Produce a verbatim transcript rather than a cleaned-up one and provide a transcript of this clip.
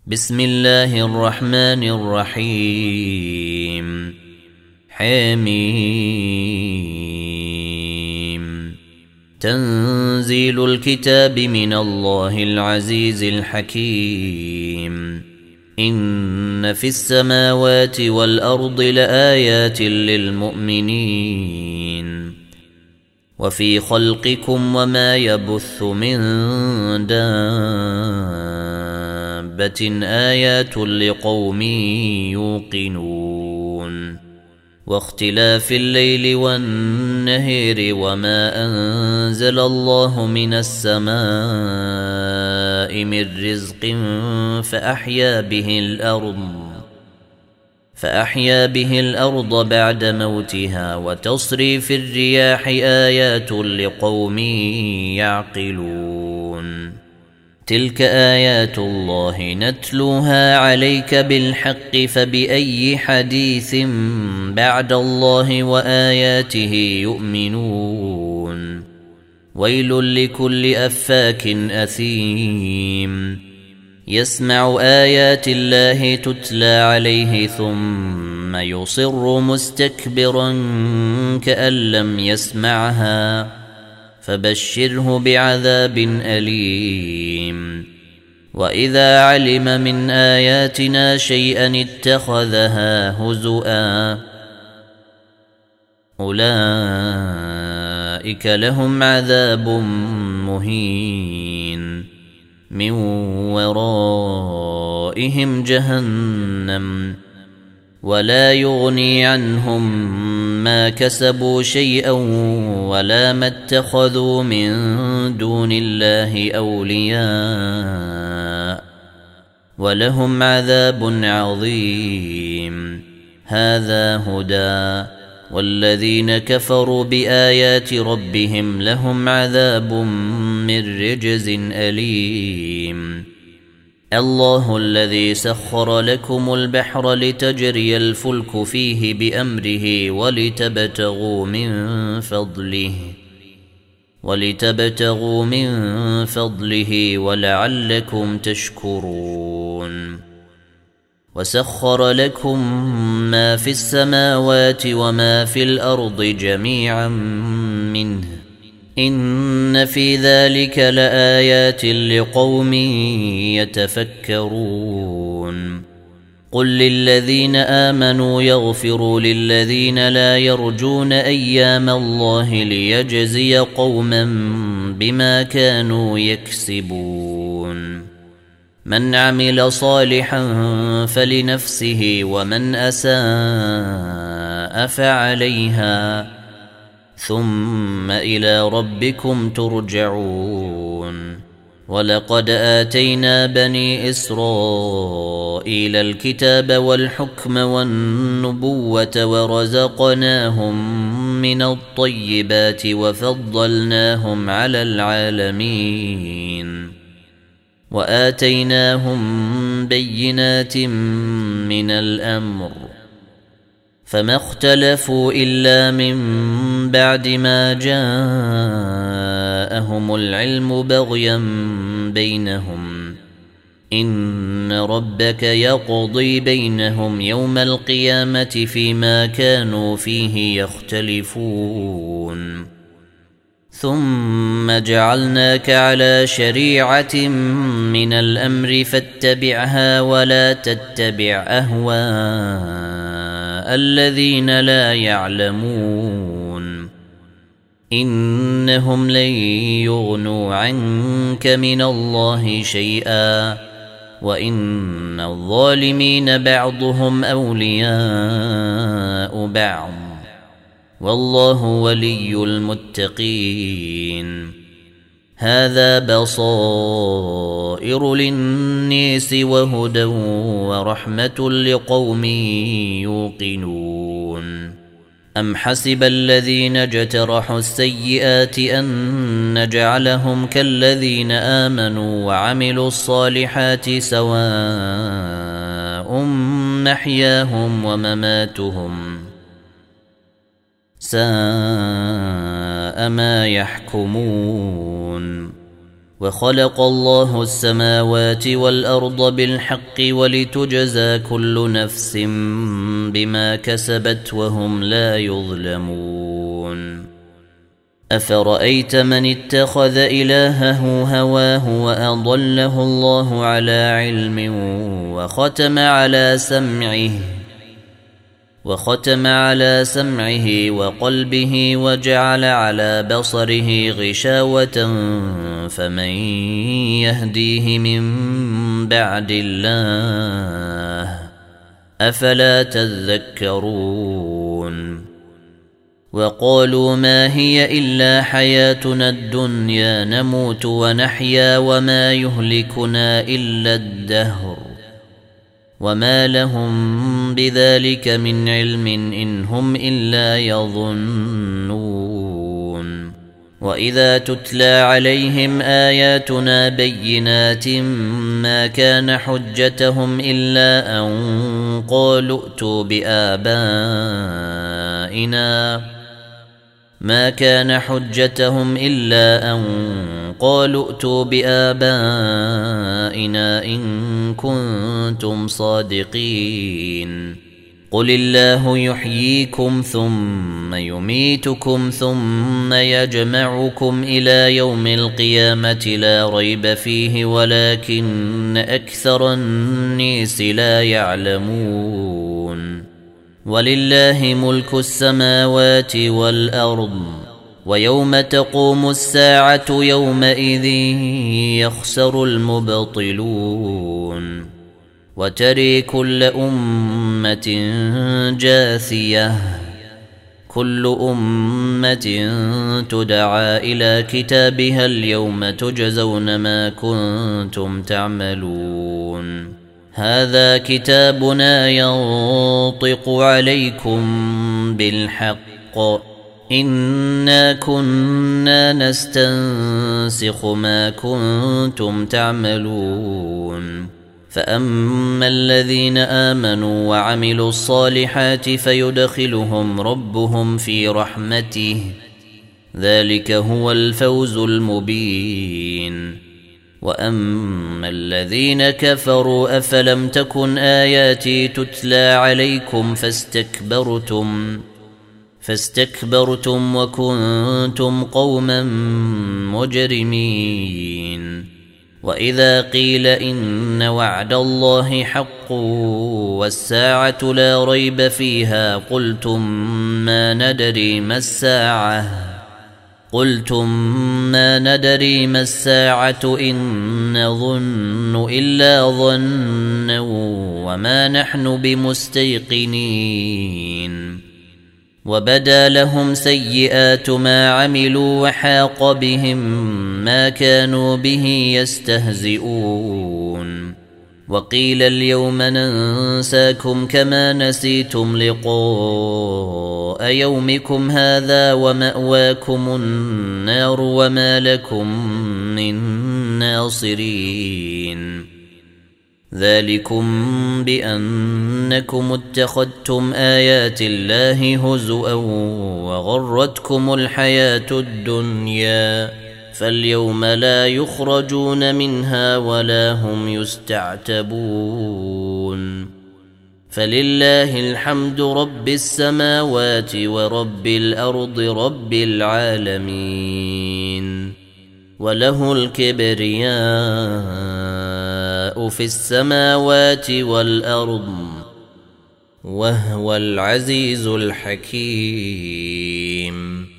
بسم الله الرحمن الرحيم. حميم. تنزيل الكتاب من الله العزيز الحكيم. إن في السماوات والأرض لآيات للمؤمنين وفي خلقكم وما يبث من دابة آيات لقوم يوقنون واختلاف الليل والنهر وما أنزل الله من السماء من رزق فأحيا به الأرض فأحيا به الأرض بعد موتها وتصريف الرياح آيات لقوم يعقلون. تلك آيات الله نتلوها عليك بالحق فبأي حديث بعد الله وآياته يؤمنون. ويل لكل أفاك أثيم يسمع آيات الله تتلى عليه ثم يصر مستكبرا كأن لم يسمعها فبشره بعذاب أليم. وإذا علم من آياتنا شيئا اتخذها هزؤا أولئك لهم عذاب مهين من ورائهم جهنم ولا يغني عنهم ما كسبوا شيئا ولا ما اتخذوا من دون الله أولياء ولهم عذاب عظيم. هذا هدى والذين كفروا بآيات ربهم لهم عذاب من رجز أليم. الله الذي سخر لكم البحر لتجري الفلك فيه بأمره ولتبتغوا من فضله ولتبتغوا من فضله ولعلكم تشكرون. وسخر لكم ما في السماوات وما في الأرض جميعا منه إن في ذلك لآيات لقوم يتفكرون. قل للذين آمنوا يغفروا للذين لا يرجون أيام الله ليجزي قوما بما كانوا يكسبون. من عمل صالحا فلنفسه ومن أساء فعليها ثم إلى ربكم ترجعون. ولقد آتينا بني إسرائيل الكتاب والحكم والنبوة ورزقناهم من الطيبات وفضلناهم على العالمين وآتيناهم بينات من الأمر فما اختلفوا إلا من بعد ما جاءهم العلم بغيا بينهم. إن ربك يقضي بينهم يوم القيامة فيما كانوا فيه يختلفون. ثم جعلناك على شريعة من الأمر فاتبعها ولا تتبع أهواء الذين لا يعلمون. إنهم لن يغنوا عنك من الله شيئا وإن الظالمين بعضهم أولياء بعض والله ولي المتقين. هذا بصائر للناس وهدى ورحمة لقوم يوقنون. أم حسب الذين اجترحوا السيئات أن نجعلهم كالذين آمنوا وعملوا الصالحات سواء محياهم ومماتهم ساء ما يحكمون. وخلق الله السماوات والأرض بالحق ولتجزى كل نفس بما كسبت وهم لا يظلمون أفرأيت من اتخذ إلهه هواه وأضله الله على علم وختم على سمعه وختم على سمعه وقلبه وجعل على بصره غشاوة فمن يهديه من بعد الله أفلا تذكرون وقالوا ما هي إلا حياتنا الدنيا نموت ونحيا وما يهلكنا إلا الدهر وما لهم بذلك من علم إن هم إلا يظنون وإذا تتلى عليهم آياتنا بينات ما كان حجتهم إلا أن قالوا ائتوا بآبائنا ما كان حجتهم إلا أن قالوا ائتوا بآبائنا إن كنتم صادقين قل الله يحييكم ثم يميتكم ثم يجمعكم إلى يوم القيامة لا ريب فيه ولكن أكثر الناس لا يعلمون ولله ملك السماوات والأرض ويوم تقوم الساعة يومئذ يخسر المبطلون وتري كل أمة جاثية كل أمة تدعى إلى كتابها اليوم تجزون ما كنتم تعملون هذا كتابنا ينطق عليكم بالحق إنا كنا نستنسخ ما كنتم تعملون فأما الذين آمنوا وعملوا الصالحات فيدخلهم ربهم في رحمته ذلك هو الفوز المبين وأما الذين كفروا أفلم تكن آياتي تتلى عليكم فاستكبرتم فاستكبرتم وكنتم قوما مجرمين وإذا قيل إن وعد الله حق والساعة لا ريب فيها قلتم ما ندري ما الساعة قلتم ما ندري ما الساعة إن نظن إلا ظنا وما نحن بمستيقنين وبدا لهم سيئات ما عملوا وحاق بهم ما كانوا به يستهزئون وقيل اليوم ننساكم كما نسيتم لقاء يومكم هذا ومأواكم النار وما لكم من ناصرين ذلكم بأنكم اتخذتم آيات الله هزؤا وغرتكم الحياة الدنيا فاليوم لا يخرجون منها ولا هم يستعتبون فلله الحمد رب السماوات ورب الأرض رب العالمين وله الكبرياء في السماوات والأرض وهو العزيز الحكيم.